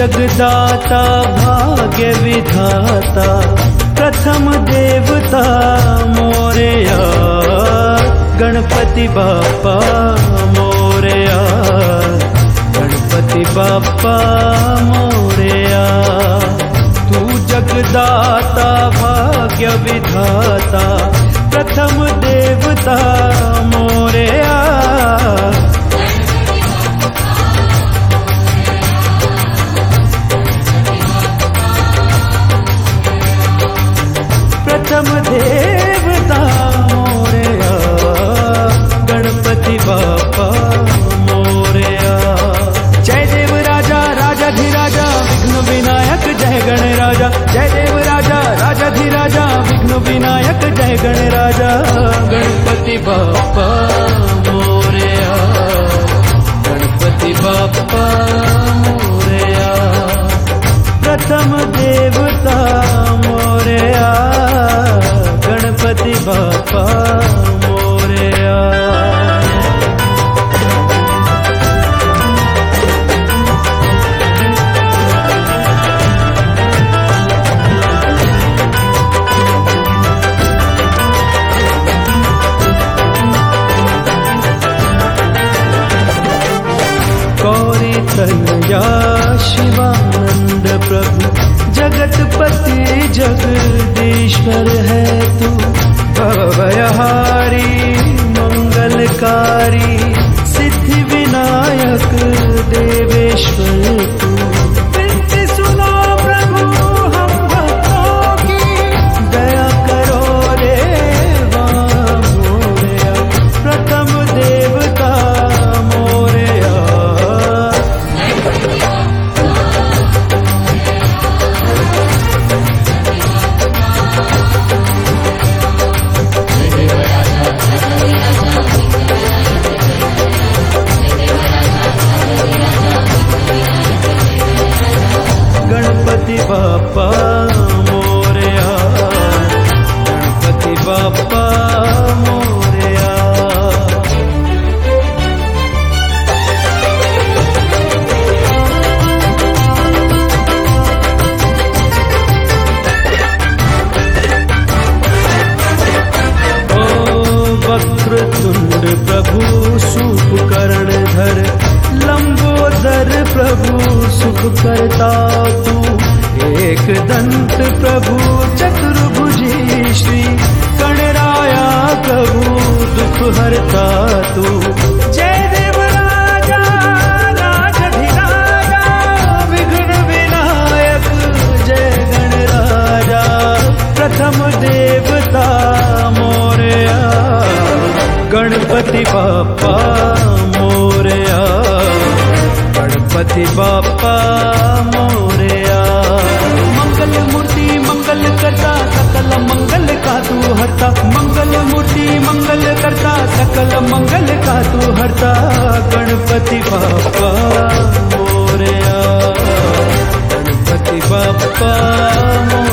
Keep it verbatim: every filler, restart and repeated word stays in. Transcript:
जगदाता भाग्य विधाता प्रथम देवता मोरया गणपति बाप्पा मोरया गणपति बाप्पा मोरया। तू जगदाता भाग्य विधाता प्रथम देवता मोरया प्रथम देवता मोरया गणपति बाप्पा मोरया। जय देव राजा राजाधिराजा विघ्न विनायक जय गणराजा। जय देव राजा राजाधिराजा विघ्न विनायक जय गणराजा। गणपति बाप्पा मोरया गणपति बाप्पा मोरया प्रथम देवता मोरया गणपति बाप्पा मोरया। गौरी तनया शिवानंद प्रभु जगतपति जगदीश्वर है तू। भवभयहारी मंगलकारी सिद्धि विनायक देवेश्वर तू। विनती सुनो प्रभु हम भक्तों की दया करो देवा मोरया प्रथम देवता मोरया। गणपति बाप्पा मोरया गणपति बाप्पा मोरया। ओ वक्रतुंड प्रभु सूपकर्णधर लंबोदर प्रभु सुख करता तू। एक दंत प्रभु चतुर्भुजी श्री गणराया प्रभु दुख हरता तू। जय देव राजा राजाधिराजा विघ्न विनायक जय गणराजा प्रथम देवता मोरया गणपति बाप्पा मोरया गणपति बाप्पा मोरया। मंगल मूर्ति मंगल करता सकल मंगल का तू हरता। मंगल मूर्ति मंगल करता सकल मंगल का तू हरता। गणपति बाप्पा मोरया गणपति बाप्पा मोरया।